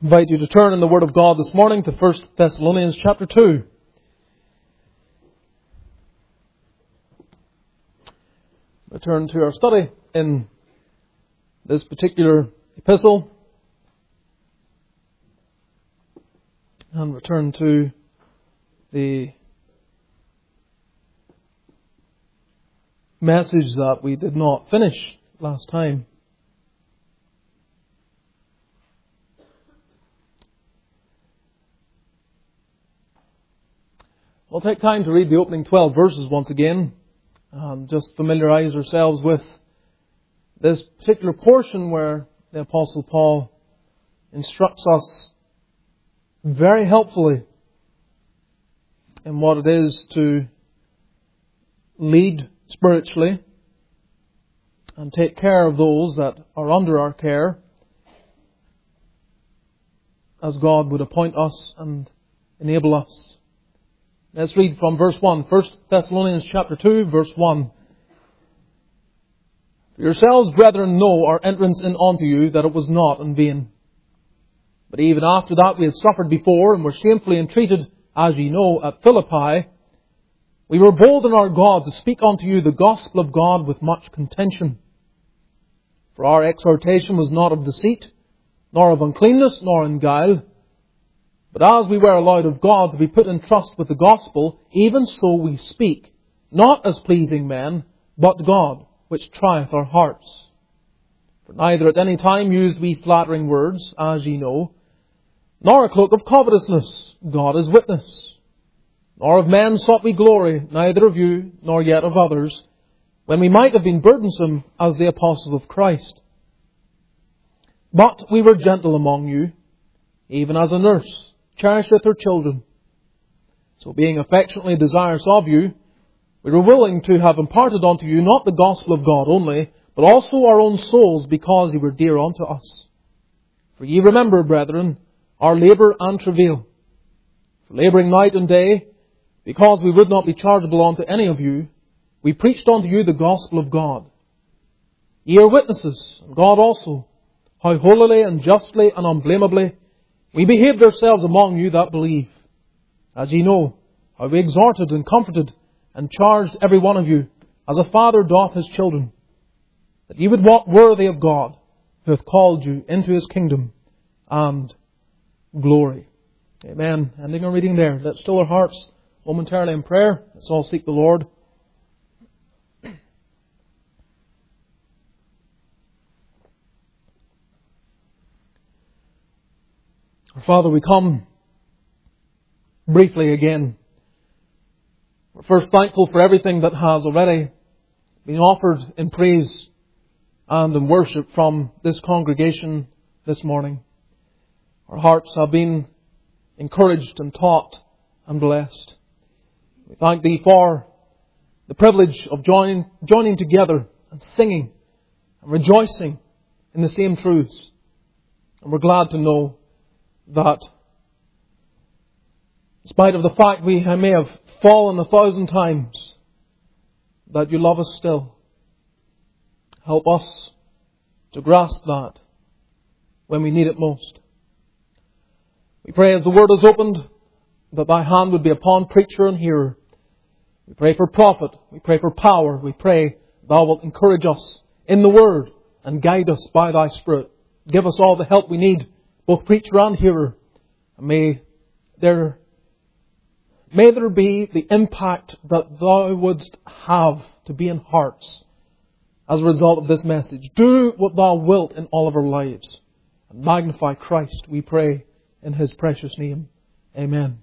invite you to turn in the Word of God this morning to 1 Thessalonians chapter 2. Return to our study in this particular epistle and return to the message that we did not finish last time. We'll take time to read the opening 12 verses once again and just familiarize ourselves with this particular portion where the Apostle Paul instructs us very helpfully in what it is to lead spiritually and take care of those that are under our care as God would appoint us and enable us. Let's read from verse 1. 1 Thessalonians chapter 2, verse 1. For yourselves, brethren, know our entrance in unto you, that it was not in vain. But even after that we had suffered before, and were shamefully entreated, as ye know, at Philippi, we were bold in our God to speak unto you the gospel of God with much contention. For our exhortation was not of deceit, nor of uncleanness, nor in guile. But as we were allowed of God to be put in trust with the gospel, even so we speak, not as pleasing men, but God, which trieth our hearts. For neither at any time used we flattering words, as ye know, nor a cloak of covetousness, God is witness. Nor of men sought we glory, neither of you, nor yet of others, when we might have been burdensome as the apostles of Christ. But we were gentle among you, even as a nurse cherisheth her children. So being affectionately desirous of you, we were willing to have imparted unto you not the gospel of God only, but also our own souls, because ye were dear unto us. For ye remember, brethren, our labour and travail. For labouring night and day, because we would not be chargeable unto any of you, we preached unto you the gospel of God. Ye are witnesses, and God also, how holily and justly and unblameably we behaved ourselves among you that believe. As ye know, how we exhorted and comforted and charged every one of you, as a father doth his children, that ye would walk worthy of God, who hath called you into His kingdom and glory. Amen. Ending our reading there. Let's still our hearts momentarily in prayer. Let's all seek the Lord. Our Father, we come briefly again. We're first thankful for everything that has already been offered in praise and in worship from this congregation this morning. Our hearts have been encouraged and taught and blessed. We thank Thee for the privilege of joining together and singing and rejoicing in the same truths. And we're glad to know that in spite of the fact we may have fallen 1,000 times, that You love us still. Help us to grasp that when we need it most. We pray as the Word is opened, that Thy hand would be upon preacher and hearer. We pray for profit. We pray for power. We pray Thou wilt encourage us in the Word and guide us by Thy Spirit. Give us all the help we need, both preacher and hearer. And may there be the impact that Thou wouldst have to be in hearts as a result of this message. Do what Thou wilt in all of our lives. And magnify Christ, we pray, in His precious name. Amen.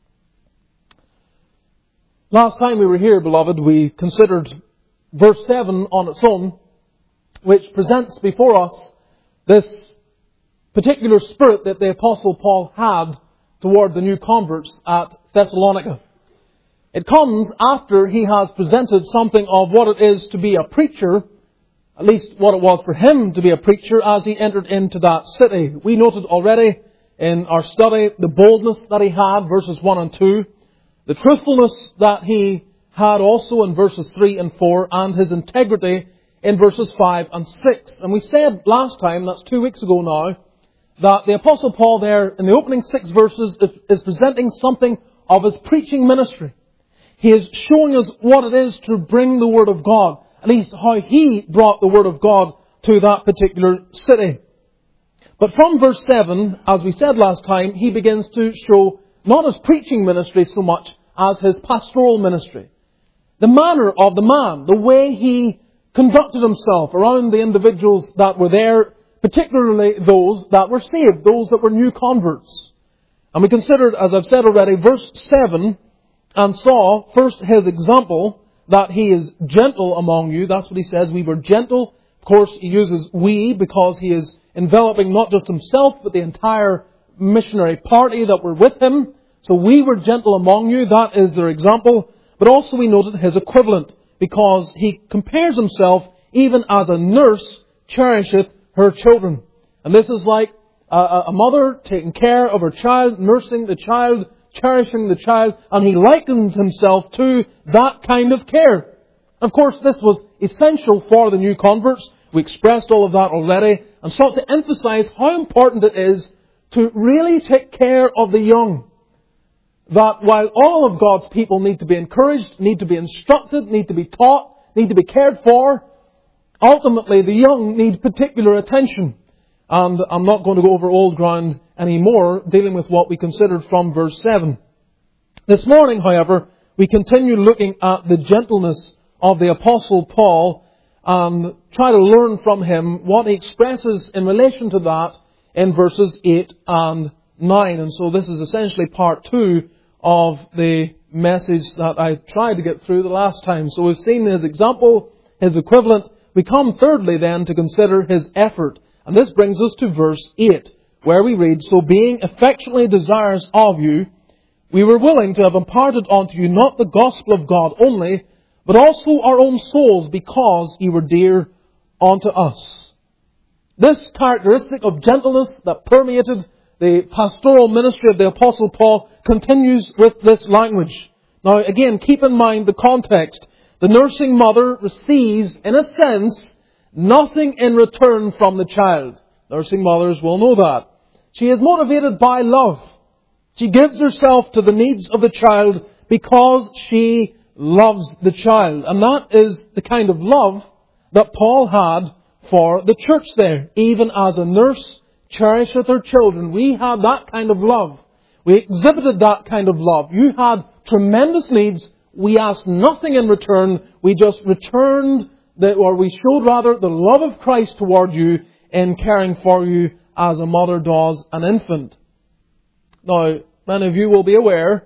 Last time we were here, beloved, we considered verse 7 on its own, which presents before us this particular spirit that the Apostle Paul had toward the new converts at Thessalonica. It comes after he has presented something of what it is to be a preacher, at least what it was for him to be a preacher as he entered into that city. We noted already in our study the boldness that he had, verses 1 and 2, the truthfulness that he had also in verses 3 and 4, and his integrity in verses 5 and 6. And we said last time, that's 2 weeks ago now, that the Apostle Paul there in the opening 6 verses is presenting something of his preaching ministry. He is showing us what it is to bring the Word of God, at least how he brought the Word of God to that particular city. But from verse 7, as we said last time, he begins to show not his preaching ministry so much as his pastoral ministry. The manner of the man, the way he conducted himself around the individuals that were there, particularly those that were saved, those that were new converts. And we considered, as I've said already, verse 7, and saw first his example, that he is gentle among you. That's what he says, we were gentle. Of course, he uses we because he is enveloping not just himself, but the entire missionary party that were with him. So we were gentle among you, that is their example. But also we noted his equivalent, because he compares himself even as a nurse cherisheth her children. And this is like a mother taking care of her child, nursing the child, cherishing the child, and he likens himself to that kind of care. Of course, this was essential for the new converts. We expressed all of that already and sought to emphasize how important it is to really take care of the young. That while all of God's people need to be encouraged, need to be instructed, need to be taught, need to be cared for, ultimately the young need particular attention. And I'm not going to go over old ground anymore, dealing with what we considered from verse 7. This morning, however, we continue looking at the gentleness of the Apostle Paul and try to learn from him what he expresses in relation to that in verses 8 and 9. And so this is essentially part 2 of the message that I tried to get through the last time. So we've seen his example, his equivalent. We come thirdly then to consider his effort. And this brings us to verse 8, where we read, "So being affectionately desirous of you, we were willing to have imparted unto you not the gospel of God only, but also our own souls, because ye were dear unto us." This characteristic of gentleness that permeated the pastoral ministry of the Apostle Paul continues with this language. Now again, keep in mind the context. The nursing mother receives, in a sense, nothing in return from the child. Nursing mothers will know that. She is motivated by love. She gives herself to the needs of the child because she loves the child. And that is the kind of love that Paul had for the church there. Even as a nurse cherisheth her children, we had that kind of love. We exhibited that kind of love. You had tremendous needs. We asked nothing in return. We just returned, we showed rather the love of Christ toward you in caring for you as a mother does an infant. Now, many of you will be aware,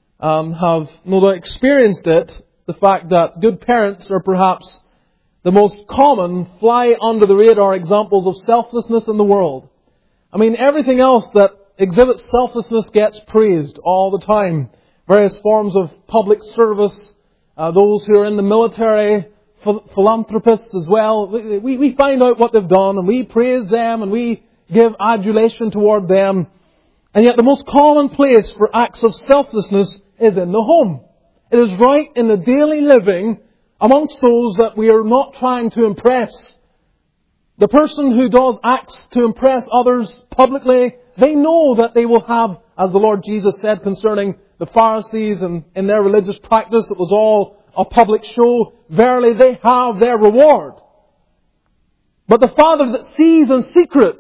have no doubt experienced it, the fact that good parents are perhaps the most common fly under the radar examples of selflessness in the world. I mean, everything else that exhibits selflessness gets praised all the time. Various forms of public service, those who are in the military, philanthropists as well. We find out what they've done and we praise them and we give adulation toward them. And yet the most common place for acts of selflessness is in the home. It is right in the daily living amongst those that we are not trying to impress. The person who does acts to impress others publicly, they know that they will have, as the Lord Jesus said concerning the Pharisees and in their religious practice, it was all a public show. Verily they have their reward. But the Father that sees in secret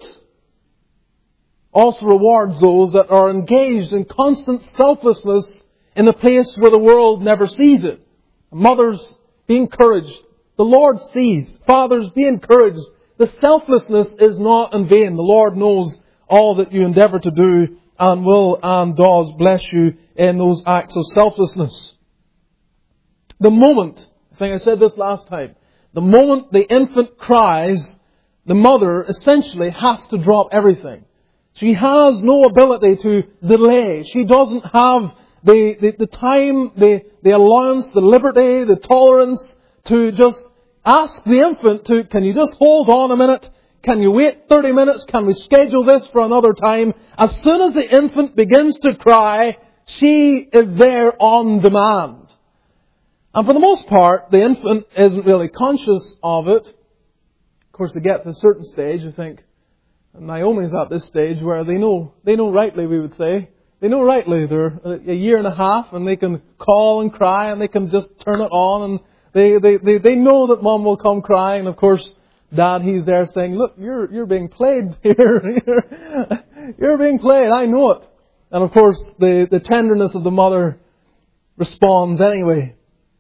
also rewards those that are engaged in constant selflessness in the place where the world never sees it. Mothers, be encouraged. The Lord sees. Fathers, be encouraged. The selflessness is not in vain. The Lord knows all that you endeavour to do and will and does bless you in those acts of selflessness. The moment, I think I said this last time, the moment the infant cries, the mother essentially has to drop everything. She has no ability to delay. She doesn't have the time, the allowance, the liberty, the tolerance to just ask the infant to, can you just hold on a minute? Can you wait 30 minutes? Can we schedule this for another time? As soon as the infant begins to cry, she is there on demand. And for the most part, the infant isn't really conscious of it. Of course, they get to a certain stage, I think, Naomi's at this stage where they know rightly, we would say. They know rightly. They're a year and a half and they can call and cry and they can just turn it on and they know that Mom will come crying. And of course, Dad, he's there saying, look, you're being played here. You're being played. I know it. And of course, the tenderness of the mother responds anyway.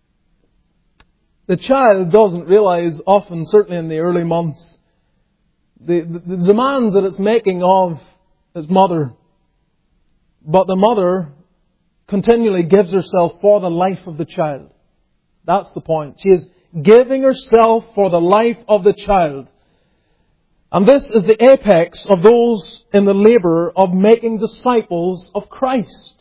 The child doesn't realize often, certainly in the early months, the demands that it's making of its mother. But the mother continually gives herself for the life of the child. That's the point. She is giving herself for the life of the child. And this is the apex of those in the labour of making disciples of Christ.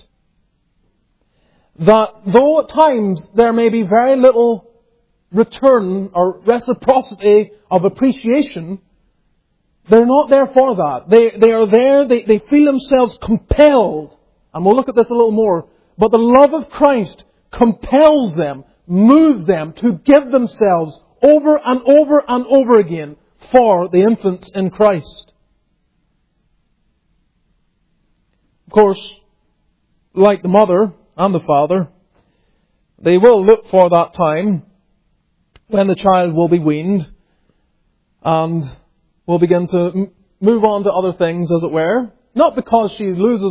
That though at times there may be very little return or reciprocity of appreciation, they're not there for that. They are there, they feel themselves compelled. And we'll look at this a little more. But the love of Christ compels them, moves them to give themselves over and over and over again for the infants in Christ. Of course, like the mother and the father, they will look for that time when the child will be weaned and will begin to move on to other things, as it were. Not because she loses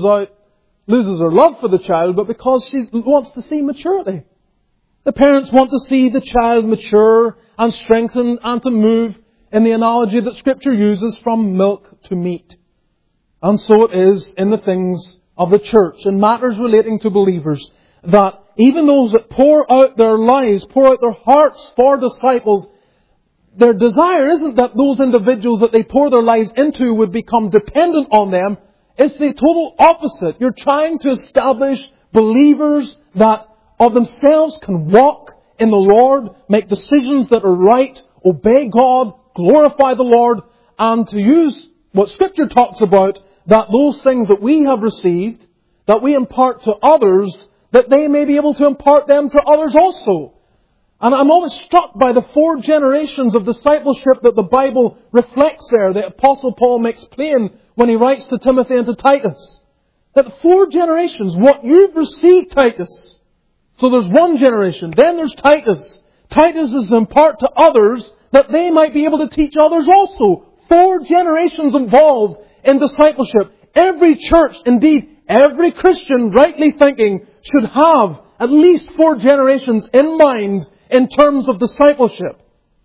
her love for the child, but because she wants to see maturity. The parents want to see the child mature and strengthen and to move in the analogy that Scripture uses from milk to meat. And so it is in the things of the church, in matters relating to believers, that even those that pour out their lives, pour out their hearts for disciples, their desire isn't that those individuals that they pour their lives into would become dependent on them. It's the total opposite. You're trying to establish believers that of themselves can walk in the Lord, make decisions that are right, obey God, glorify the Lord, and to use what Scripture talks about, that those things that we have received, that we impart to others, that they may be able to impart them to others also. And I'm always struck by the 4 generations of discipleship that the Bible reflects there, that Apostle Paul makes plain when he writes to Timothy and to Titus. That 4 generations, what you've received, Titus. So there's 1 generation, then there's Titus. Titus is to impart to others that they might be able to teach others also. 4 generations involved in discipleship. Every church, indeed every Christian, rightly thinking, should have at least 4 generations in mind in terms of discipleship.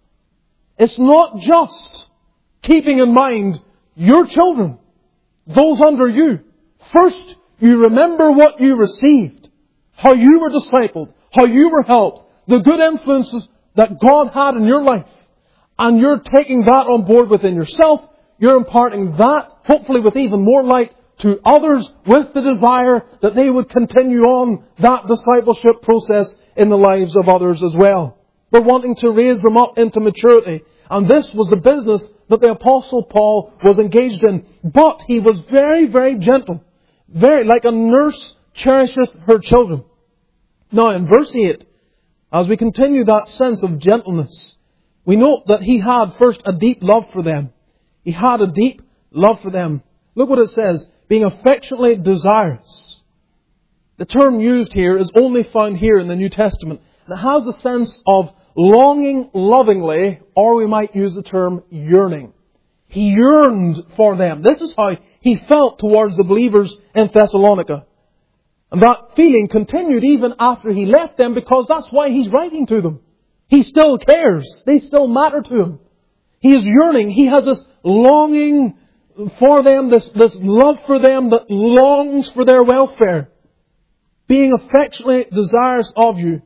It's not just keeping in mind your children, those under you. First, you remember what you received, how you were discipled, how you were helped, the good influences that God had in your life. And you're taking that on board within yourself. You're imparting that, hopefully with even more light, to others with the desire that they would continue on that discipleship process in the lives of others as well. We're wanting to raise them up into maturity. And this was the business that the Apostle Paul was engaged in. But he was very, very gentle. Very like a nurse cherisheth her children. Now in verse 8, as we continue that sense of gentleness, we note that he had first a deep love for them. He had a deep love for them. Look what it says, being affectionately desirous. The term used here is only found here in the New Testament. And it has a sense of longing lovingly, or we might use the term yearning. He yearned for them. This is how he felt towards the believers in Thessalonica. And that feeling continued even after he left them, because that's why he's writing to them. He still cares. They still matter to him. He is yearning. He has this longing for them, this love for them that longs for their welfare. Being affectionately desirous of you.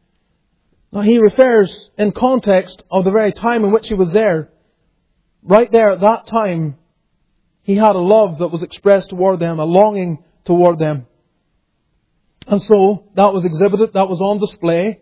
Now he refers in context of the very time in which he was there. Right there at that time, he had a love that was expressed toward them, a longing toward them. And so that was exhibited, that was on display.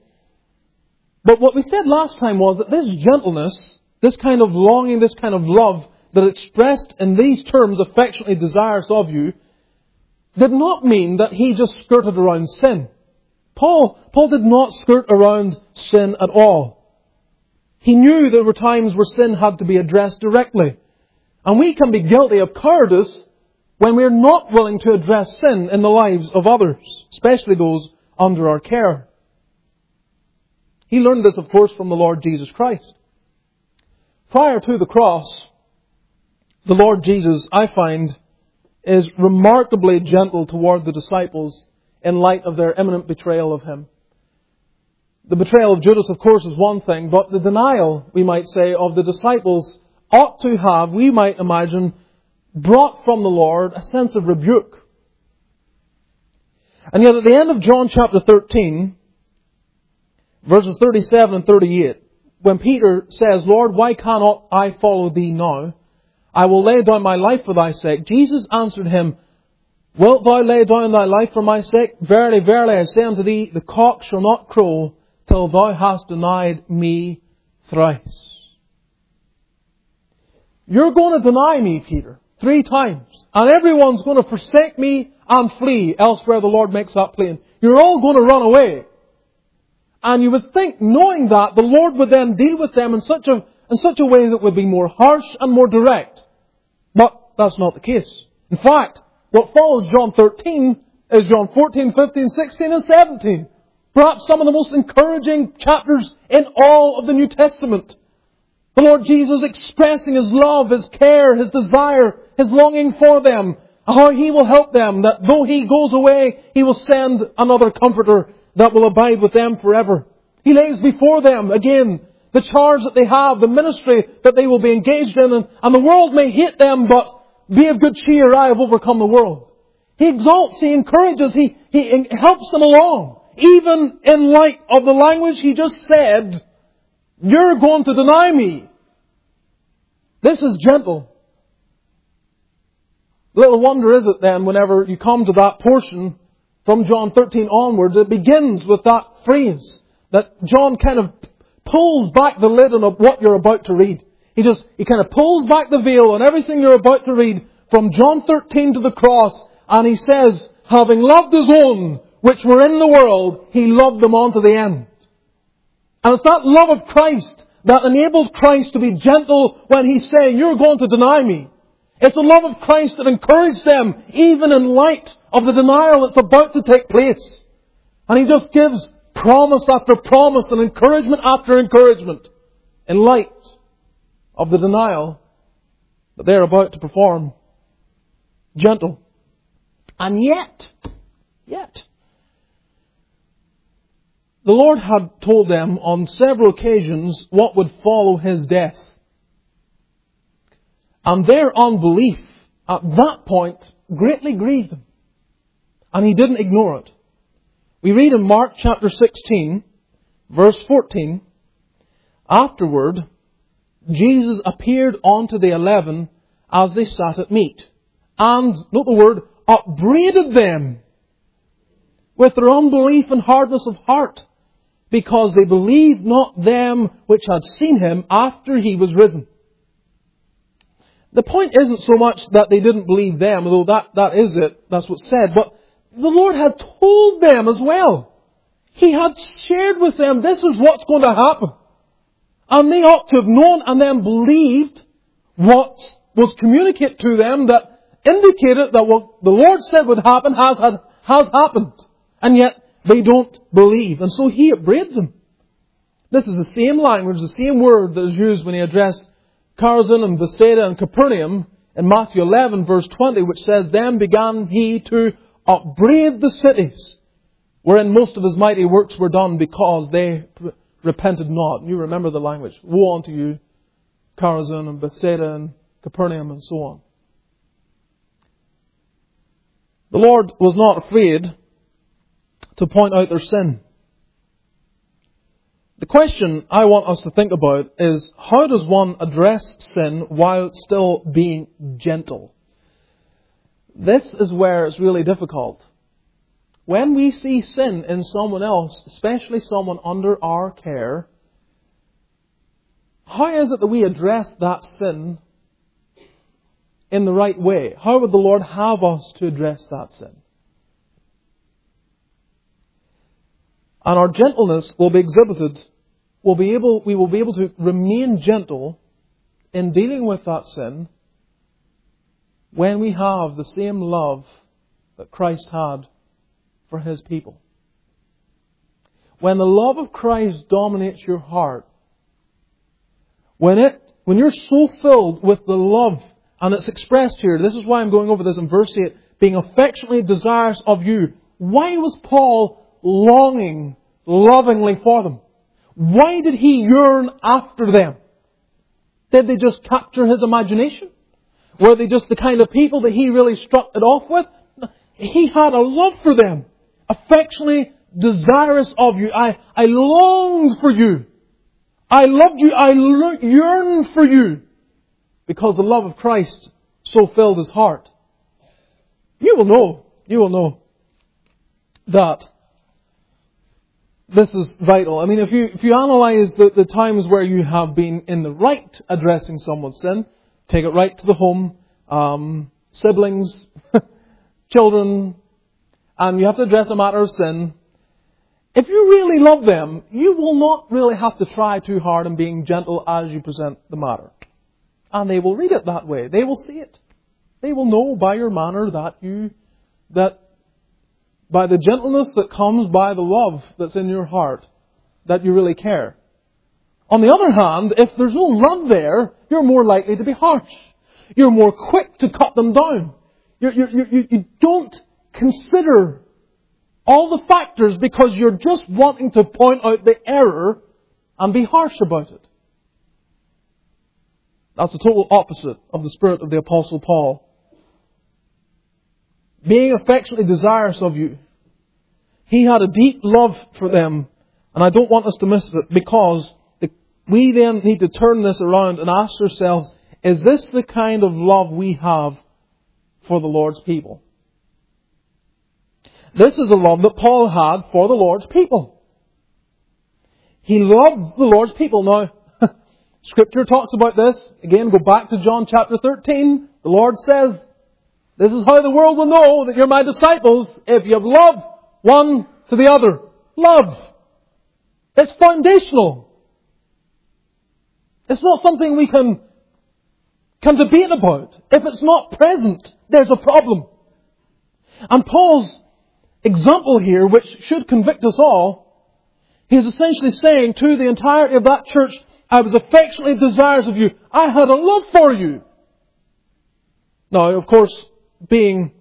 But what we said last time was that this gentleness, this kind of longing, this kind of love that expressed in these terms, affectionately desirous of you, did not mean that he just skirted around sin. Paul did not skirt around sin at all. He knew there were times where sin had to be addressed directly. And we can be guilty of cowardice when we're not willing to address sin in the lives of others, especially those under our care. He learned this, of course, from the Lord Jesus Christ. Prior to the cross, the Lord Jesus, I find, is remarkably gentle toward the disciples in light of their imminent betrayal of Him. The betrayal of Judas, of course, is one thing, but the denial, we might say, of the disciples ought to have, we might imagine, brought from the Lord a sense of rebuke. And yet at the end of John chapter 13, verses 37 and 38, when Peter says, Lord, why cannot I follow Thee now? I will lay down my life for Thy sake. Jesus answered him, Wilt thou lay down thy life for my sake? Verily, verily, I say unto thee, the cock shall not crow till thou hast denied me thrice. You're going to deny me, Peter, 3 times. And everyone's going to forsake me and flee elsewhere the Lord makes that plain. You're all going to run away. And you would think, knowing that, the Lord would then deal with them in such a way that would be more harsh and more direct. But that's not the case. In fact, what follows John 13 is John 14, 15, 16 and 17. Perhaps some of the most encouraging chapters in all of the New Testament. The Lord Jesus expressing His love, His care, His desire, His longing for them. How He will help them, that though He goes away, He will send another Comforter that will abide with them forever. He lays before them, again, the charge that they have, the ministry that they will be engaged in, and the world may hate them, but be of good cheer, I have overcome the world. He exalts, He encourages, He helps them along. Even in light of the language He just said, you're going to deny me. This is gentle. Little wonder is it then, whenever you come to that portion from John 13 onwards, it begins with that phrase that John kind of pulls back the lid on what you're about to read. He kind of pulls back the veil on everything you're about to read from John 13 to the cross, and He says, having loved His own, which were in the world, He loved them on to the end. And it's that love of Christ that enables Christ to be gentle when He's saying, you're going to deny me. It's the love of Christ that encouraged them, even in light of the denial that's about to take place. And He just gives promise after promise and encouragement after encouragement in light of the denial that they're about to perform. Gentle. And yet, the Lord had told them on several occasions what would follow His death. And their unbelief at that point greatly grieved Him. And He didn't ignore it. We read in Mark chapter 16, verse 14, afterward, Jesus appeared unto the 11 as they sat at meat. And, note the word, upbraided them with their unbelief and hardness of heart, because they believed not them which had seen Him after He was risen. The point isn't so much that they didn't believe them, although that is it, that's what's said, but the Lord had told them as well. He had shared with them, this is what's going to happen. And they ought to have known and then believed what was communicated to them that indicated that what the Lord said would happen has happened. And yet they don't believe. And so He upbraids them. This is the same language, the same word that is used when He addressed Chorazin and Bethsaida and Capernaum in Matthew 11 verse 20, which says, Then began He to upbraid the cities wherein most of His mighty works were done, because they repented not. You remember the language. Woe unto you, Chorazin and Bethsaida and Capernaum and so on. The Lord was not afraid to point out their sin. The question I want us to think about is, how does one address sin while still being gentle? This is where it's really difficult. When we see sin in someone else, especially someone under our care, how is it that we address that sin in the right way? How would the Lord have us to address that sin? And our gentleness will be exhibited. We will be able to remain gentle in dealing with that sin when we have the same love that Christ had for His people. When the love of Christ dominates your heart, when you're so filled with the love, and it's expressed here, this is why I'm going over this in verse 8, being affectionately desirous of you. Why was Paul longing lovingly for them? Why did he yearn after them? Did they just capture his imagination? Were they just the kind of people that he really struck it off with? He had a love for them. Affectionately desirous of you. I longed for you. I loved you. I yearned for you. Because the love of Christ so filled his heart. You will know that this is vital. I mean, if you analyze the times where you have been in the right addressing someone's sin, take it right to the home, siblings, children, and you have to address a matter of sin. If you really love them, you will not really have to try too hard in being gentle as you present the matter. And they will read it that way. They will see it. They will know by your manner that by the gentleness that comes by the love that's in your heart, that you really care. On the other hand, if there's no love there, you're more likely to be harsh. You're more quick to cut them down. You don't consider all the factors because you're just wanting to point out the error and be harsh about it. That's the total opposite of the spirit of the Apostle Paul. Being affectionately desirous of you. He had a deep love for them. And I don't want us to miss it because we then need to turn this around and ask ourselves, is this the kind of love we have for the Lord's people? This is a love that Paul had for the Lord's people. He loved the Lord's people. Now, Scripture talks about this. Again, go back to John chapter 13. The Lord says, this is how the world will know that you're my disciples if you have love one to the other. Love. It's foundational. It's not something we can debate about. If it's not present, there's a problem. And Paul's example here, which should convict us all, he's essentially saying to the entirety of that church, I was affectionately desirous of you. I had a love for you. Now, of course, being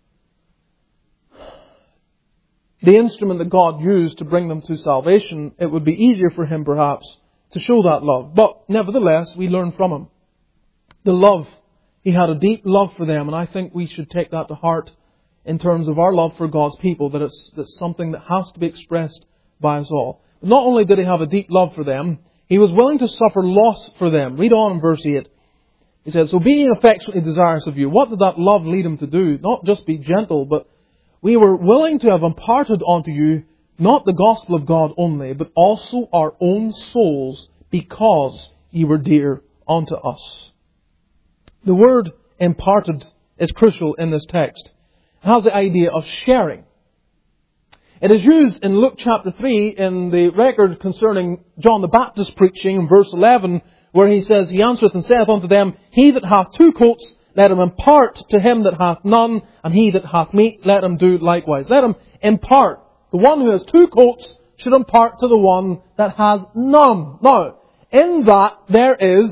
the instrument that God used to bring them to salvation, it would be easier for him perhaps to show that love. But nevertheless, we learn from him. The love, he had a deep love for them, and I think we should take that to heart in terms of our love for God's people, that's something that has to be expressed by us all. But not only did he have a deep love for them, he was willing to suffer loss for them. Read on in verse 8. He says, so being affectionately desirous of you, what did that love lead him to do? Not just be gentle, but we were willing to have imparted unto you not the gospel of God only, but also our own souls, because ye were dear unto us. The word imparted is crucial in this text. It has the idea of sharing. It is used in Luke chapter 3 in the record concerning John the Baptist preaching in verse 11, where he says, he answereth and saith unto them, he that hath 2 coats, let him impart to him that hath none, and he that hath meat, let him do likewise. Let him impart. The one who has 2 coats should impart to the one that has none. Now, in that there is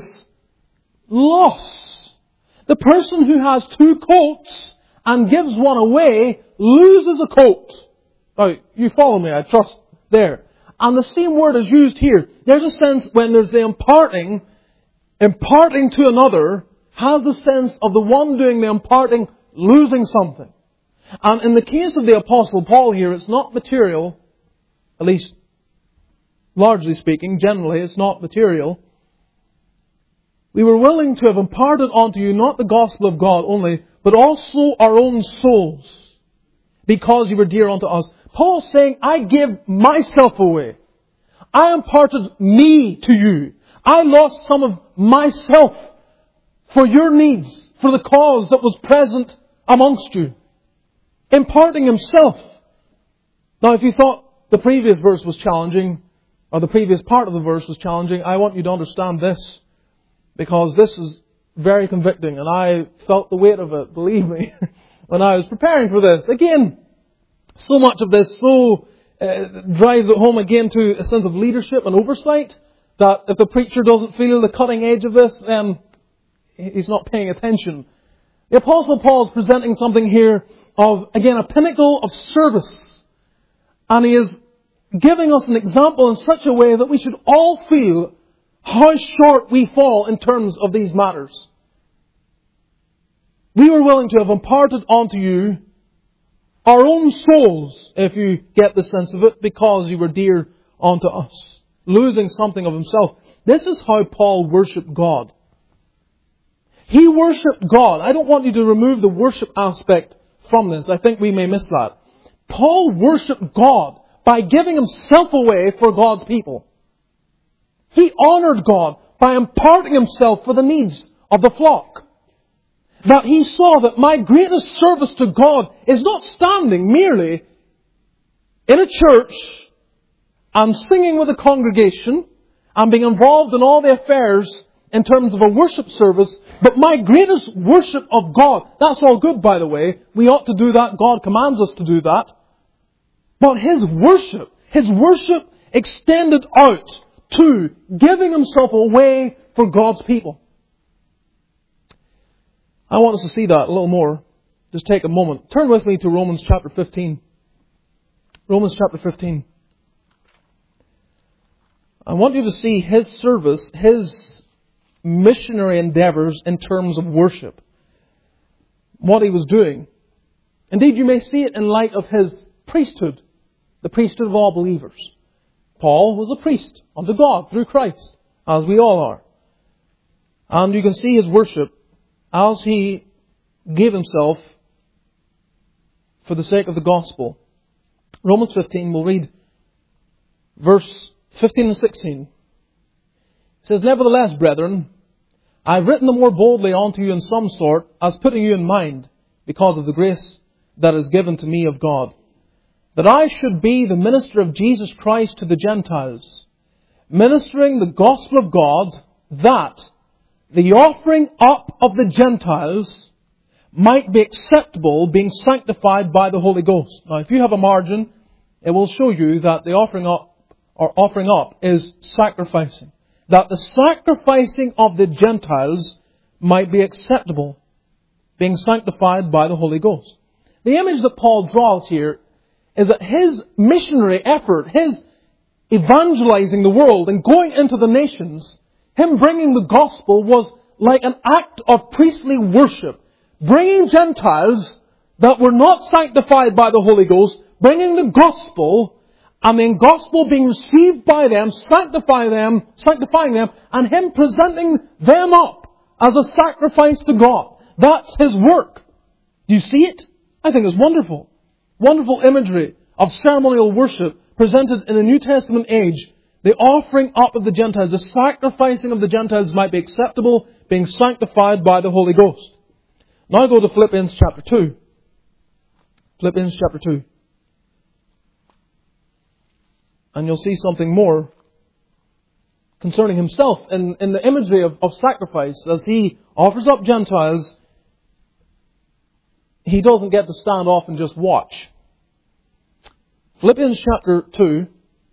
loss. The person who has 2 coats and gives one away loses a coat. Now, you follow me, I trust there. And the same word is used here. There's a sense when there's the imparting to another has a sense of the one doing the imparting losing something. And in the case of the Apostle Paul here, it's not material, at least largely speaking, generally it's not material. We were willing to have imparted unto you not the gospel of God only, but also our own souls, because you were dear unto us. Paul's saying, I give myself away. I imparted me to you. I lost some of myself for your needs, for the cause that was present amongst you. Imparting himself. Now, if you thought the previous verse was challenging, or the previous part of the verse was challenging, I want you to understand this. Because this is very convicting, and I felt the weight of it, believe me, when I was preparing for this. Again, so much of this drives it home again to a sense of leadership and oversight, that if the preacher doesn't feel the cutting edge of this, then he's not paying attention. The Apostle Paul is presenting something here of, again, a pinnacle of service. And he is giving us an example in such a way that we should all feel how short we fall in terms of these matters. We were willing to have imparted onto you our own souls, if you get the sense of it, because you were dear unto us, losing something of himself. This is how Paul worshipped God. He worshipped God. I don't want you to remove the worship aspect from this. I think we may miss that. Paul worshipped God by giving himself away for God's people. He honoured God by imparting himself for the needs of the flock. That he saw that my greatest service to God is not standing merely in a church and singing with a congregation and being involved in all the affairs in terms of a worship service, but my greatest worship of God, that's all good, by the way. We ought to do that. God commands us to do that. But his worship extended out to giving himself away for God's people. I want us to see that a little more. Just take a moment. Turn with me to Romans chapter 15. Romans chapter 15. I want you to see his service, his missionary endeavours in terms of worship. What he was doing. Indeed, you may see it in light of his priesthood. The priesthood of all believers. Paul was a priest unto God through Christ, as we all are. And you can see his worship as he gave himself for the sake of the gospel. Romans 15, we'll read verse 15 and 16. It says, "Nevertheless, brethren, I have written the more boldly unto you in some sort, as putting you in mind, because of the grace that is given to me of God, that I should be the minister of Jesus Christ to the Gentiles, ministering the gospel of God, that the offering up of the Gentiles might be acceptable, being sanctified by the Holy Ghost." Now, if you have a margin, it will show you that the offering up is sacrificing. That the sacrificing of the Gentiles might be acceptable, being sanctified by the Holy Ghost. The image that Paul draws here is that his missionary effort, his evangelizing the world and going into the nations, him bringing the gospel was like an act of priestly worship. Bringing Gentiles that were not sanctified by the Holy Ghost, bringing the gospel, and the gospel being received by them, sanctifying them, and him presenting them up as a sacrifice to God. That's his work. Do you see it? I think it's wonderful. Wonderful imagery of ceremonial worship presented in the New Testament age. The offering up of the Gentiles, the sacrificing of the Gentiles might be acceptable, being sanctified by the Holy Ghost. Now go to Philippians chapter 2. Philippians chapter 2. And you'll see something more concerning himself in the imagery of sacrifice. As he offers up Gentiles, he doesn't get to stand off and just watch. Philippians chapter 2.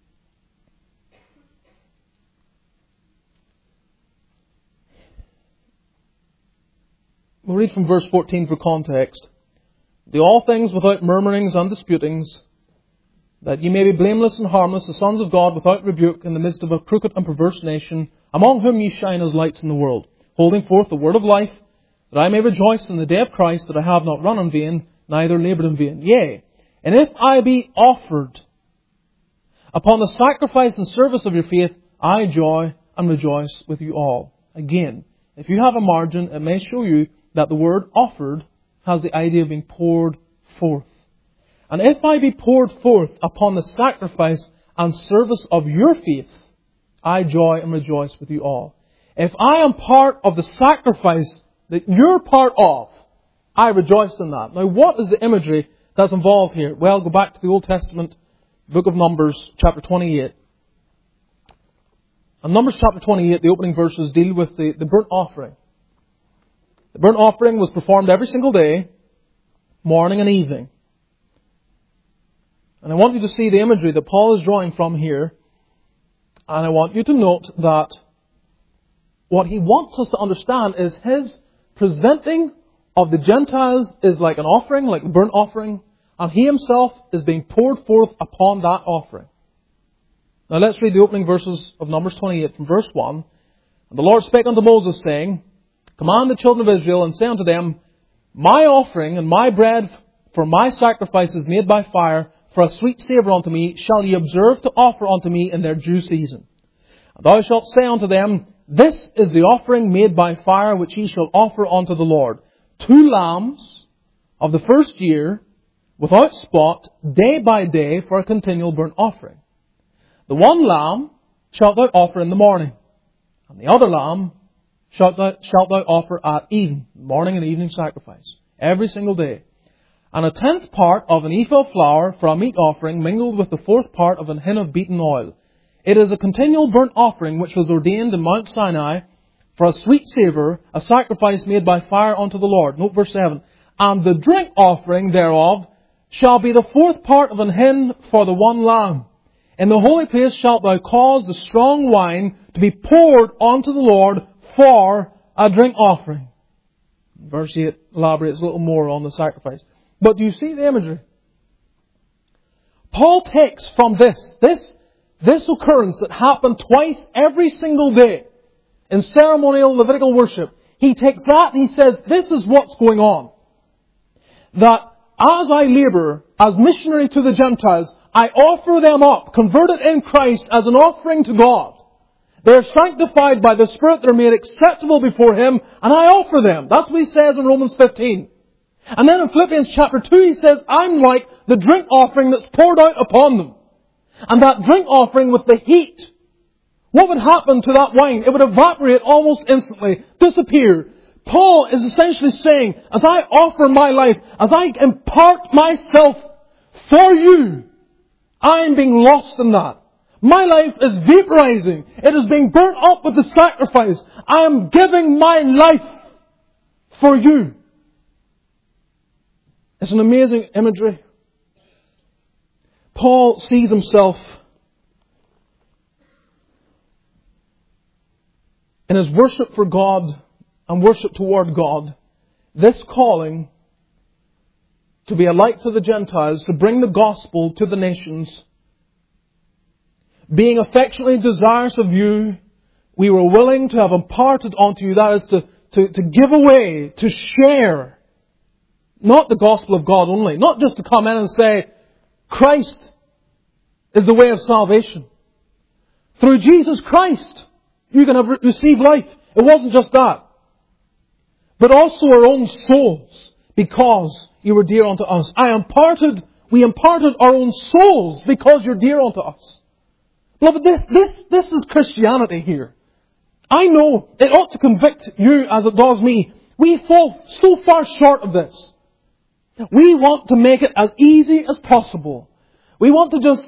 We'll read from verse 14 for context. "Do all things without murmurings and disputings, that ye may be blameless and harmless, the sons of God without rebuke, in the midst of a crooked and perverse nation, among whom ye shine as lights in the world, holding forth the word of life, that I may rejoice in the day of Christ, that I have not run in vain, neither laboured in vain. Yea, and if I be offered upon the sacrifice and service of your faith, I joy and rejoice with you all." Again, if you have a margin, it may show you that the word offered has the idea of being poured forth. "And if I be poured forth upon the sacrifice and service of your faith, I joy and rejoice with you all." If I am part of the sacrifice that you're part of, I rejoice in that. Now, what is the imagery that's involved here? Well, go back to the Old Testament, book of Numbers, chapter 28. And Numbers chapter 28, the opening verses deal with the burnt offering. The burnt offering was performed every single day, morning and evening. And I want you to see the imagery that Paul is drawing from here. And I want you to note that what he wants us to understand is his presenting of the Gentiles is like an offering, like a burnt offering, and he himself is being poured forth upon that offering. Now let's read the opening verses of Numbers 28 from verse 1. And the Lord spake unto Moses, saying, Command the children of Israel, and say unto them, My offering and my bread for my sacrifices made by fire, for a sweet savour unto me, shall ye observe to offer unto me in their due season. And thou shalt say unto them, This is the offering made by fire, which ye shall offer unto the Lord. 2 lambs of the first year, without spot, day by day, for a continual burnt offering. The one lamb shalt thou offer in the morning, and the other lamb shalt thou offer at even, morning and evening sacrifice, every single day. And 1/10 part of an ephah of flour for a meat offering, mingled with the 4th part of an hin of beaten oil. It is a continual burnt offering which was ordained in Mount Sinai for a sweet savour, a sacrifice made by fire unto the Lord. Note verse 7. And the drink offering thereof shall be the 4th part of an hin for the one lamb. In the holy place shalt thou cause the strong wine to be poured unto the Lord for a drink offering. Verse 8 elaborates a little more on the sacrifice. But do you see the imagery? Paul takes from this occurrence that happened twice every single day in ceremonial Levitical worship. He takes that and he says, this is what's going on. That as I labour as missionary to the Gentiles, I offer them up, converted in Christ, as an offering to God. They are sanctified by the Spirit. They're made acceptable before Him, and I offer them. That's what he says in Romans 15. And then in Philippians chapter 2, he says, I'm like the drink offering that's poured out upon them. And that drink offering with the heat, what would happen to that wine? It would evaporate almost instantly, disappear. Paul is essentially saying, as I offer my life, as I impart myself for you, I am being lost in that. My life is vaporizing. It is being burnt up with the sacrifice. I am giving my life for you. It's an amazing imagery. Paul sees himself in his worship for God and worship toward God, this calling to be a light to the Gentiles, to bring the gospel to the nations. Being affectionately desirous of you, we were willing to have imparted unto you, that is to give away, to share, not the gospel of God only, not just to come in and say, Christ is the way of salvation. Through Jesus Christ, you can have received life. It wasn't just that. But also our own souls, because you were dear unto us. We imparted our own souls because you're dear unto us. Beloved, this is Christianity here. I know it ought to convict you as it does me. We fall so far short of this. We want to make it as easy as possible. We want to just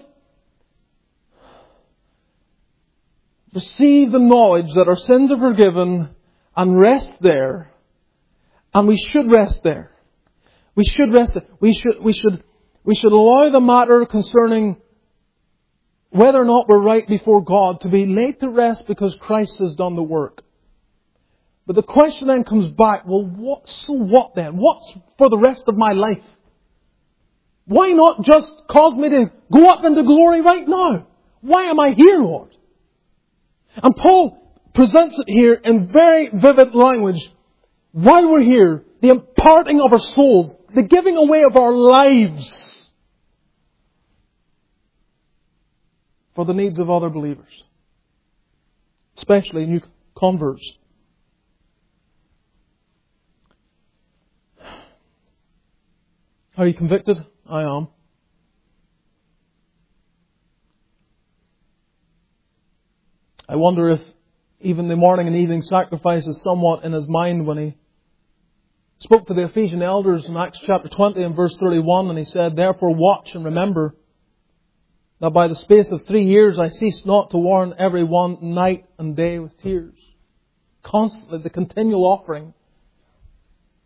receive the knowledge that our sins are forgiven and rest there. And we should rest there. We should rest there. We should allow the matter concerning whether or not we're right before God to be laid to rest because Christ has done the work. But the question then comes back, well, what then? What's for the rest of my life? Why not just cause me to go up into glory right now? Why am I here, Lord? And Paul presents it here in very vivid language. While we're here, the imparting of our souls, the giving away of our lives for the needs of other believers, especially new converts. Are you convicted? I am. I wonder if even the morning and evening sacrifice is somewhat in his mind when he spoke to the Ephesian elders in Acts chapter 20 and verse 31, and he said, Therefore watch and remember that by the space of 3 years I cease not to warn every one night and day with tears. Constantly, the continual offering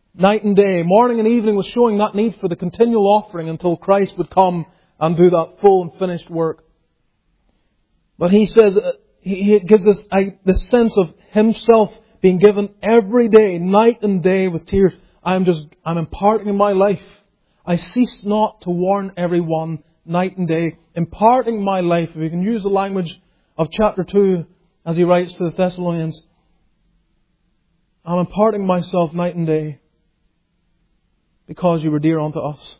Night and day, morning and evening, was showing that need for the continual offering until Christ would come and do that full and finished work. But he says, he gives us this sense of Himself being given every day, night and day with tears. I'm imparting in my life. I cease not to warn everyone night and day, imparting my life. If we can use the language of chapter 2 as he writes to the Thessalonians, I'm imparting myself night and day because you were dear unto us.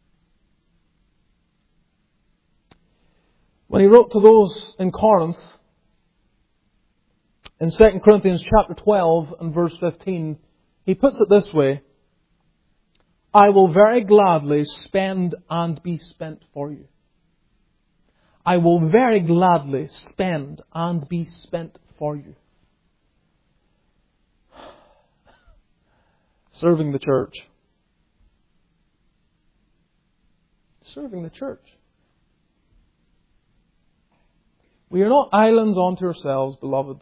When he wrote to those in Corinth, in 2 Corinthians chapter 12 and verse 15, he puts it this way, I will very gladly spend and be spent for you. I will very gladly spend and be spent for you. Serving the church. Serving the church. We are not islands unto ourselves, beloved.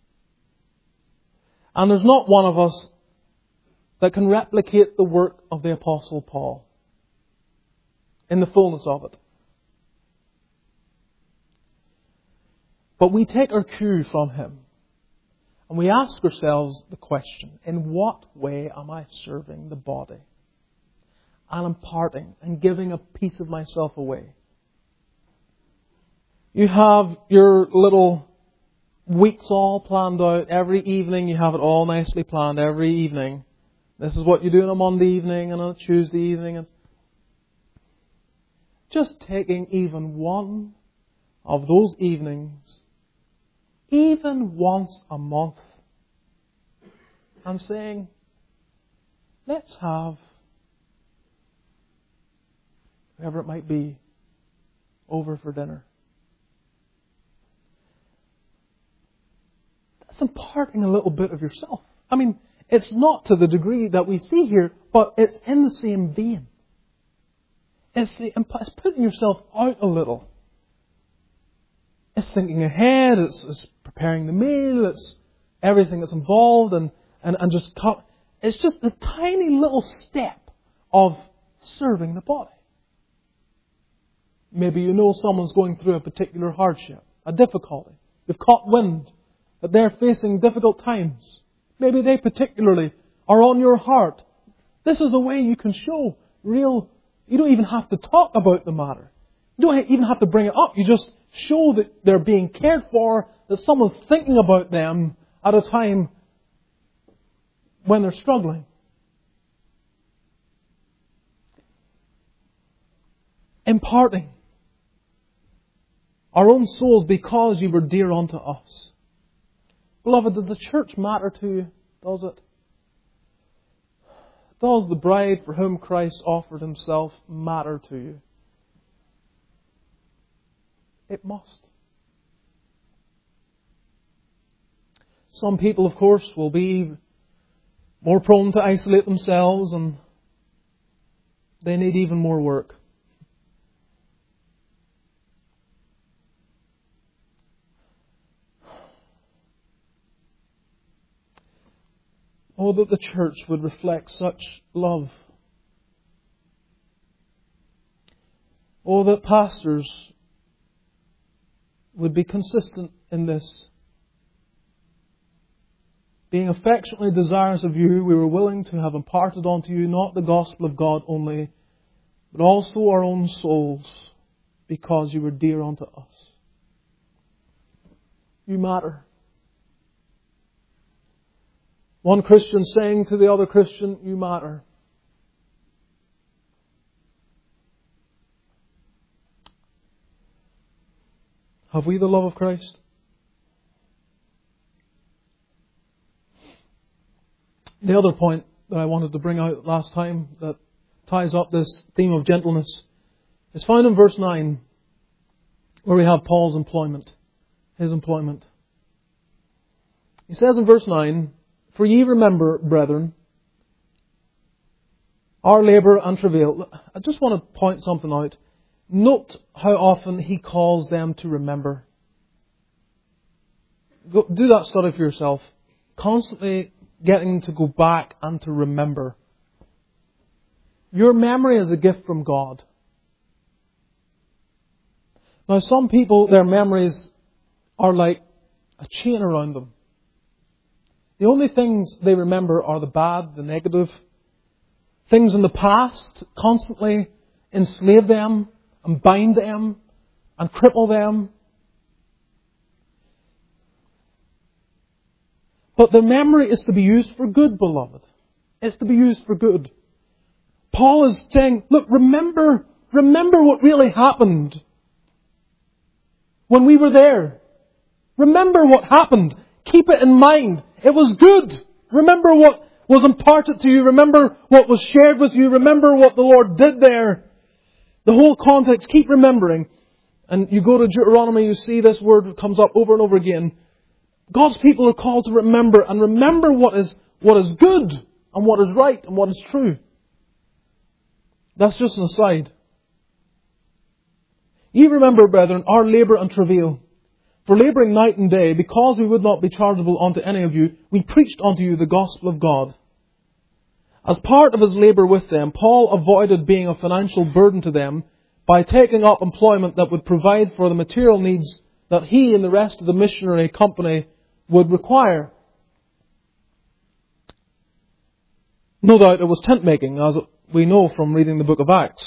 And there's not one of us that can replicate the work of the Apostle Paul in the fullness of it. But we take our cue from him and we ask ourselves the question, in what way am I serving the body and imparting and giving a piece of myself away? You have your little weeks all planned out. Every evening you have it all nicely planned. Every evening. This is what you do on a Monday evening and on a Tuesday evening. And just taking even one of those evenings, even once a month, and saying, let's have, whoever it might be, over for dinner. That's imparting a little bit of yourself. I mean, it's not to the degree that we see here, but it's in the same vein. It's putting yourself out a little. It's thinking ahead, it's preparing the meal, it's everything that's involved, and it's just the tiny little step of serving the body. Maybe you know someone's going through a particular hardship, a difficulty. You've caught wind that they're facing difficult times. Maybe they particularly are on your heart. This is a way you can show real. You don't even have to talk about the matter. You don't even have to bring it up. You just show that they're being cared for, that someone's thinking about them at a time when they're struggling. Imparting our own souls because you were dear unto us. Beloved, does the church matter to you? Does it? Does the bride for whom Christ offered Himself matter to you? It must. Some people, of course, will be more prone to isolate themselves and they need even more work. Oh, that the church would reflect such love. Oh, that pastors would be consistent in this. Being affectionately desirous of you, we were willing to have imparted unto you not the gospel of God only, but also our own souls, because you were dear unto us. You matter. One Christian saying to the other Christian, you matter. Have we the love of Christ? The other point that I wanted to bring out last time that ties up this theme of gentleness is found in verse 9, where we have Paul's employment, his employment. He says in verse 9, for ye remember, brethren, our labour and travail. I just want to point something out. Note how often he calls them to remember. Do that study for yourself. Constantly getting to go back and to remember Your memory is a gift from God. Now, some people, their memories are like a chain around them. The only things they remember are the bad, the negative. Things in the past constantly enslave them and bind them and cripple them. But the memory is to be used for good, beloved. It's to be used for good. Paul is saying, look, remember what really happened when we were there. Remember what happened. Keep it in mind. It was good. Remember what was imparted to you. Remember what was shared with you. Remember what the Lord did there. The whole context, keep remembering. And you go to Deuteronomy, you see this word comes up over and over again. God's people are called to remember, and remember what is good and what is right and what is true. That's just an aside. Ye remember, brethren, our labour and travail. For labouring night and day, because we would not be chargeable unto any of you, we preached unto you the gospel of God. As part of his labour with them, Paul avoided being a financial burden to them by taking up employment that would provide for the material needs that he and the rest of the missionary company would require. No doubt it was tent making, as we know from reading the book of Acts.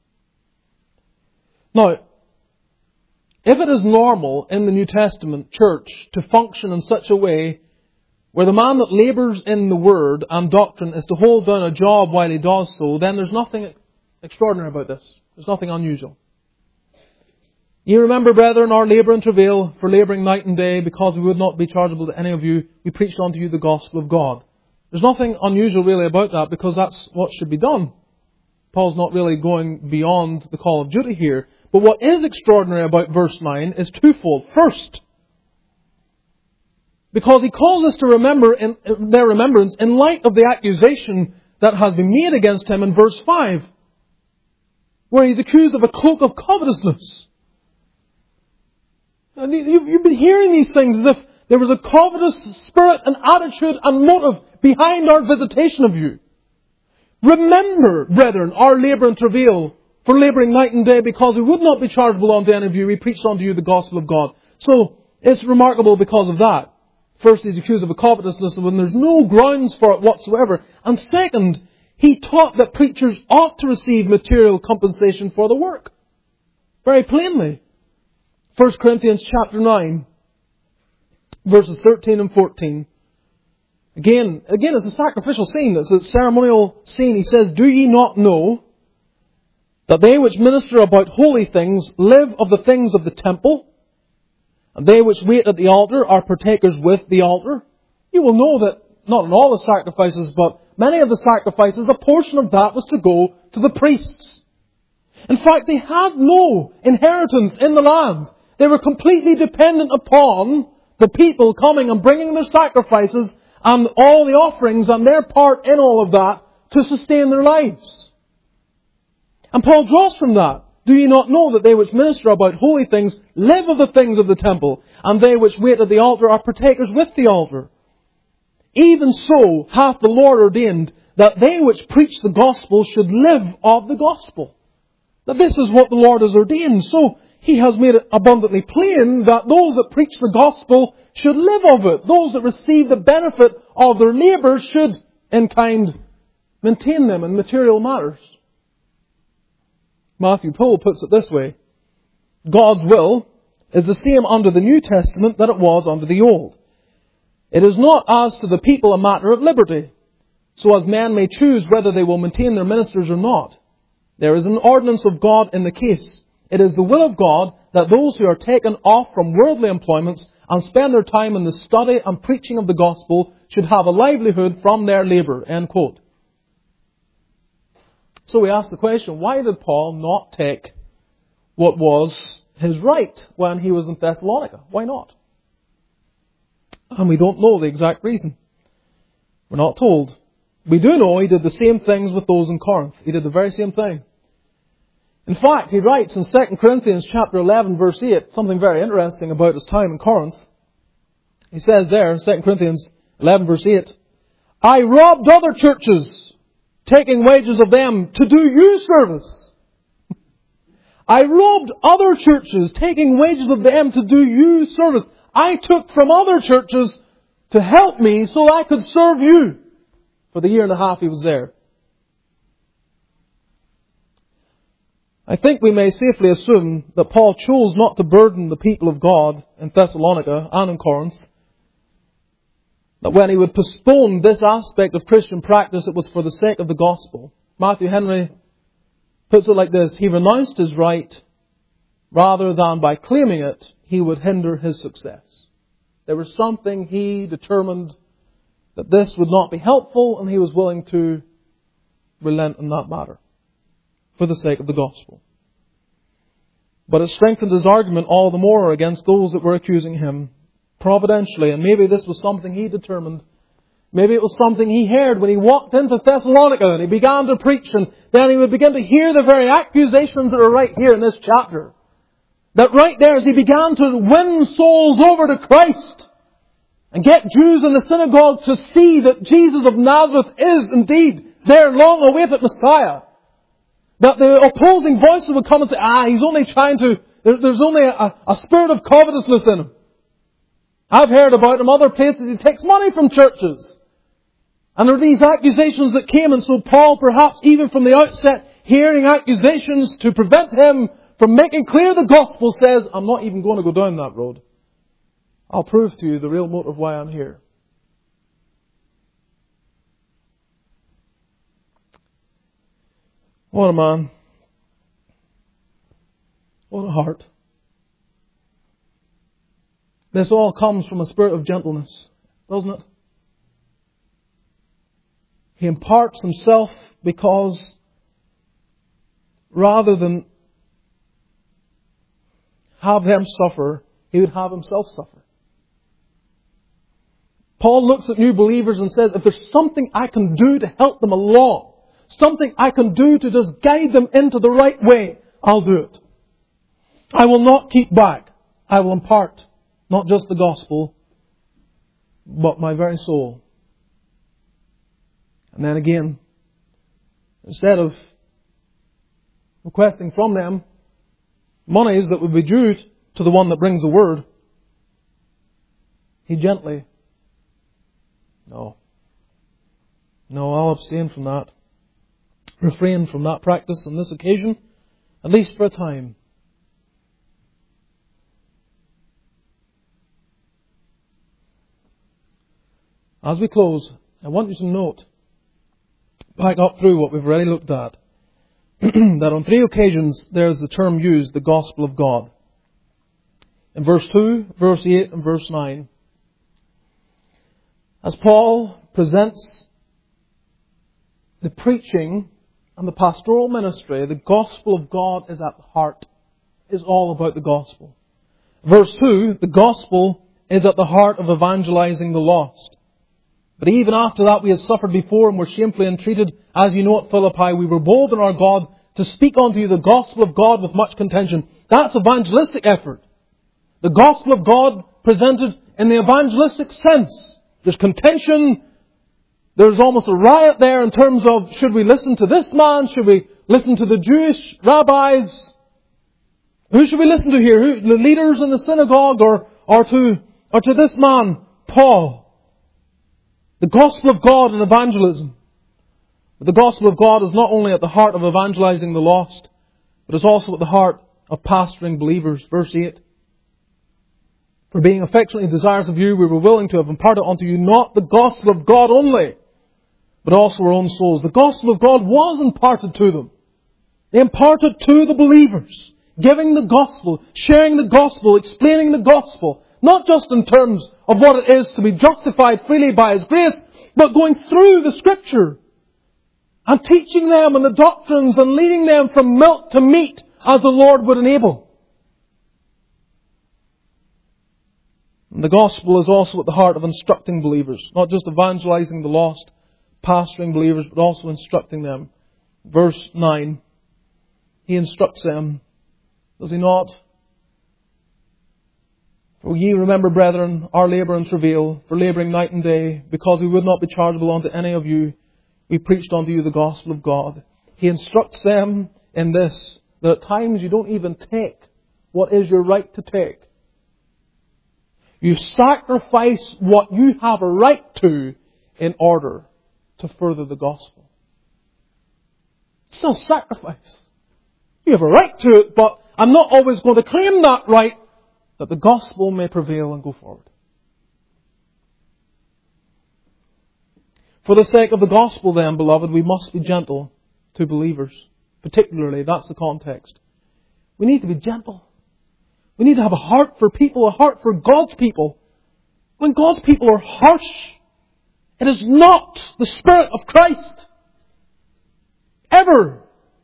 Now, if it is normal in the New Testament church to function in such a way where the man that labours in the word and doctrine is to hold down a job while he does so, then there's nothing extraordinary about this. There's nothing unusual. Ye remember, brethren, our labour and travail, for labouring night and day, because we would not be chargeable to any of you, we preached unto you the gospel of God. There's nothing unusual really about that, because that's what should be done. Paul's not really going beyond the call of duty here. But what is extraordinary about verse 9 is twofold. First, because he calls us to remember in their remembrance in light of the accusation that has been made against him in verse 5, where he's accused of a cloak of covetousness. And you've been hearing these things as if there was a covetous spirit and attitude and motive behind our visitation of you. Remember, brethren, our labour and travail, for labouring night and day, because we would not be chargeable unto any of you, we preached unto you the gospel of God. So, it's remarkable because of that. First, he's accused of a covetousness when there's no grounds for it whatsoever. And second, he taught that preachers ought to receive material compensation for the work. Very plainly. 1 Corinthians chapter 9, verses 13 and 14. Again, it's a sacrificial scene. It's a ceremonial scene. He says, Do ye not know that they which minister about holy things live of the things of the temple, and they which wait at the altar are partakers with the altar? You will know that not in all the sacrifices, but many of the sacrifices, a portion of that was to go to the priests. In fact, they had no inheritance in the land. They were completely dependent upon the people coming and bringing their sacrifices and all the offerings and their part in all of that to sustain their lives. And Paul draws from that. Do ye not know that they which minister about holy things live of the things of the temple, and they which wait at the altar are partakers with the altar? Even so hath the Lord ordained that they which preach the gospel should live of the gospel. That this is what the Lord has ordained. So He has made it abundantly plain that those that preach the gospel should live of it. Those that receive the benefit of their labour should, in kind, maintain them in material matters. Matthew Poole puts it this way: God's will is the same under the New Testament that it was under the Old. It is not as to the people a matter of liberty, so as men may choose whether they will maintain their ministers or not. There is an ordinance of God in the case. It is the will of God that those who are taken off from worldly employments and spend their time in the study and preaching of the gospel should have a livelihood from their labour. End quote. So we ask the question, why did Paul not take what was his right when he was in Thessalonica? Why not? And we don't know the exact reason. We're not told. We do know he did the same things with those in Corinth. He did the very same thing. In fact, he writes in 2 Corinthians chapter 11 verse 8, something very interesting about his time in Corinth. He says there, 2 Corinthians 11 verse 8, I robbed other churches taking wages of them to do you service. I robbed other churches, taking wages of them to do you service. I took from other churches to help me so that I could serve you for the year and a half he was there. I think we may safely assume that Paul chose not to burden the people of God in Thessalonica and in Corinth. That when he would postpone this aspect of Christian practice, it was for the sake of the gospel. Matthew Henry puts it like this: he renounced his right rather than by claiming it, he would hinder his success. There was something he determined that this would not be helpful, and he was willing to relent in that matter for the sake of the gospel. But it strengthened his argument all the more against those that were accusing him providentially. And maybe this was something he determined. Maybe it was something he heard when he walked into Thessalonica and he began to preach, and then he would begin to hear the very accusations that are right here in this chapter. That right there, as he began to win souls over to Christ and get Jews in the synagogue to see that Jesus of Nazareth is indeed their long-awaited Messiah, that the opposing voices would come and say, he's only trying to, there's only a spirit of covetousness in him. I've heard about him other places. He takes money from churches. And there are these accusations that came, and so Paul, perhaps even from the outset, hearing accusations to prevent him from making clear the gospel, says, I'm not even going to go down that road. I'll prove to you the real motive why I'm here. What a man. What a heart. This all comes from a spirit of gentleness, doesn't it? He imparts himself because rather than have them suffer, he would have himself suffer. Paul looks at new believers and says, if there's something I can do to help them along, something I can do to just guide them into the right way, I'll do it. I will not keep back. I will impart not just the gospel, but my very soul. And then again, instead of requesting from them monies that would be due to the one that brings the word, he gently, No, I'll abstain from that. Refrain from that practice on this occasion, at least for a time. As we close, I want you to note, back up through what we've already looked at, that on 3 occasions there's the term used, the gospel of God. In verse 2, verse 8 and verse 9. As Paul presents the preaching and the pastoral ministry, the gospel of God is at the heart, is all about the gospel. Verse 2, the gospel is at the heart of evangelizing the lost. But even after that we had suffered before and were shamefully entreated, as you know at Philippi, we were bold in our God to speak unto you the gospel of God with much contention. That's evangelistic effort. The gospel of God presented in the evangelistic sense. There's contention. There's almost a riot there in terms of, should we listen to this man? Should we listen to the Jewish rabbis? Who should we listen to here? The leaders in the synagogue or to this man, Paul? The gospel of God and evangelism. But the gospel of God is not only at the heart of evangelizing the lost, but it's also at the heart of pastoring believers. Verse 8. For being affectionately desirous of you, we were willing to have imparted unto you not the gospel of God only, but also our own souls. The gospel of God was imparted to them. They imparted to the believers, giving the gospel, sharing the gospel, explaining the gospel. Not just in terms of what it is to be justified freely by His grace, but going through the Scripture and teaching them and the doctrines and leading them from milk to meat as the Lord would enable. And the gospel is also at the heart of instructing believers, not just evangelizing the lost, pastoring believers, but also instructing them. Verse 9, He instructs them, does He not? For ye remember, brethren, our labour and travail, for labouring night and day, because we would not be chargeable unto any of you, We preached unto you the gospel of God. He instructs them in this, that at times you don't even take what is your right to take. You sacrifice what you have a right to in order to further the gospel. It's still sacrifice. You have a right to it, but I'm not always going to claim that right, that the gospel may prevail and go forward. For the sake of the gospel then, beloved, we must be gentle to believers. Particularly, that's the context. We need to be gentle. We need to have a heart for people, a heart for God's people. When God's people are harsh, it is not the Spirit of Christ. Ever.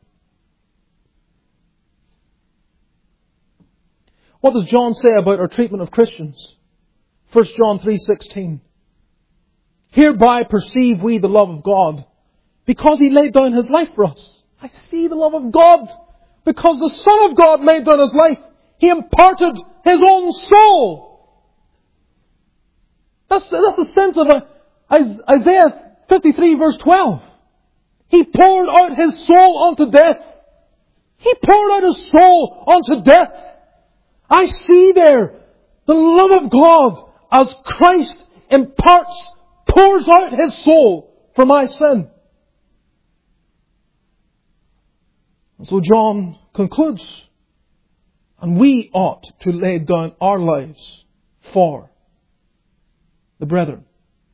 What does John say about our treatment of Christians? 1 John 3:16. Hereby perceive we the love of God, because He laid down His life for us. I see the love of God, because the Son of God laid down His life. He imparted His own soul. That's the sense of Isaiah 53 verse 12. He poured out His soul unto death. He poured out His soul unto death. I see there the love of God as Christ pours out His soul for my sin. And so John concludes, and we ought to lay down our lives for the brethren.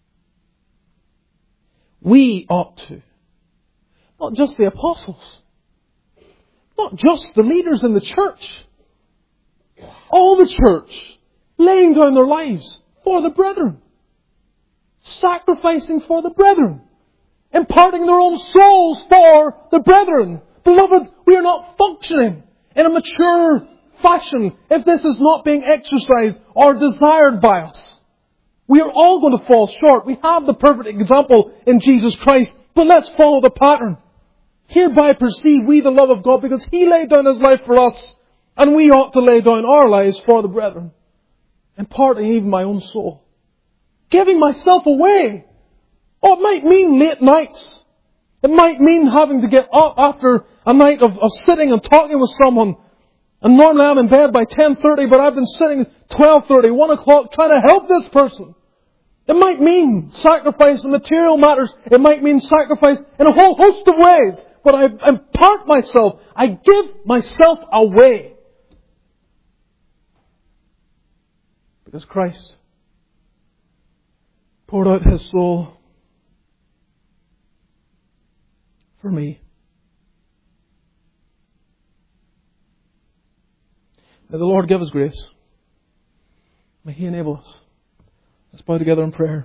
We ought to. Not just the apostles. Not just the leaders in the church. All the church laying down their lives for the brethren. Sacrificing for the brethren. Imparting their own souls for the brethren. Beloved, we are not functioning in a mature fashion if this is not being exercised or desired by us. We are all going to fall short. We have the perfect example in Jesus Christ, but let's follow the pattern. Hereby perceive we the love of God, because He laid down His life for us, and we ought to lay down our lives for the brethren. Imparting even my own soul. Giving myself away. Oh, it might mean late nights. It might mean having to get up after a night of sitting and talking with someone. And normally I'm in bed by 10:30, but I've been sitting 12:30, 1 o'clock trying to help this person. It might mean sacrifice in material matters. It might mean sacrifice in a whole host of ways. But I impart myself. I give myself away. Because Christ poured out His soul for me. May the Lord give us grace. May He enable us. Let's bow together in prayer.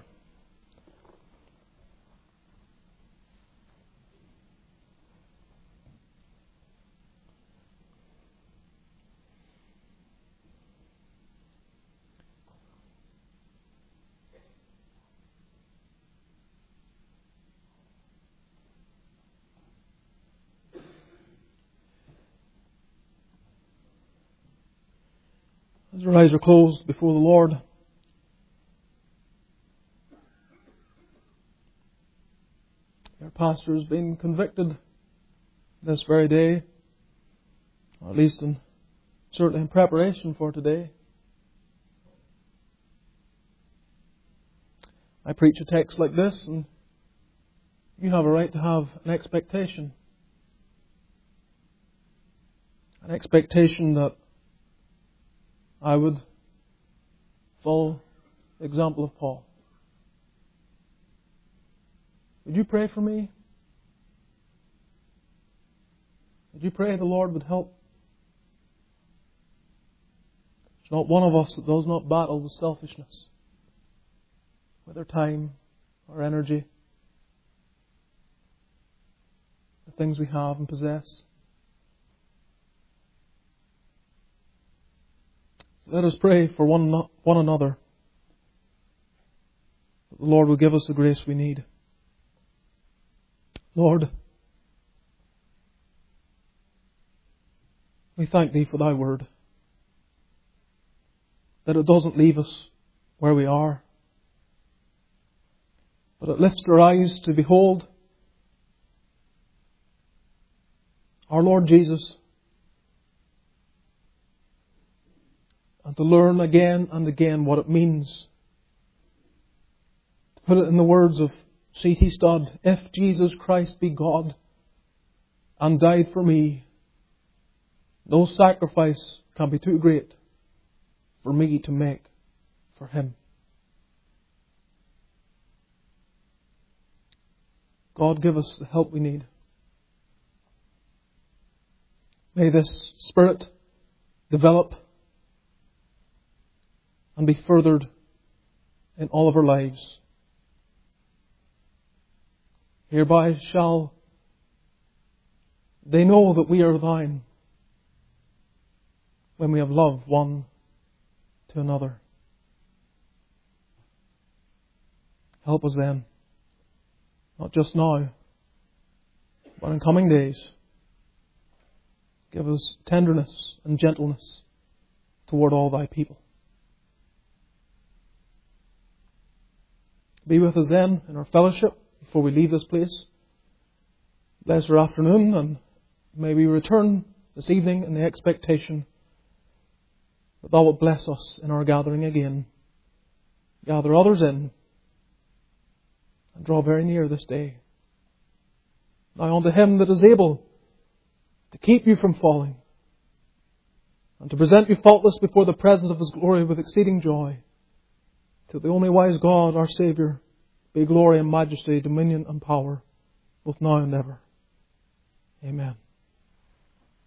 As our eyes are closed before the Lord, our pastor has been convicted this very day, or at least certainly in preparation for today. I preach a text like this, and you have a right to have an expectation. An expectation that I would follow the example of Paul. Would you pray for me? Would you pray the Lord would help? There's not one of us that does not battle with selfishness, whether time or energy, the things we have and possess. Let us pray for one another, that the Lord will give us the grace we need. Lord, we thank Thee for Thy word, that it doesn't leave us where we are, but it lifts our eyes to behold our Lord Jesus, and to learn again and again what it means. To put it in the words of C.T. Studd, if Jesus Christ be God and died for me, no sacrifice can be too great for me to make for Him. God, give us the help we need. May this spirit develop and be furthered in all of our lives. Hereby shall they know that we are Thine, when we have loved one to another. Help us then, not just now, but in coming days. Give us tenderness and gentleness toward all Thy people. Be with us then in our fellowship before we leave this place. Bless our afternoon, and may we return this evening in the expectation that Thou wilt bless us in our gathering again. Gather others in and draw very near this day. Now unto Him that is able to keep you from falling and to present you faultless before the presence of His glory with exceeding joy, to the only wise God, our Saviour, be glory and majesty, dominion and power, both now and ever. Amen.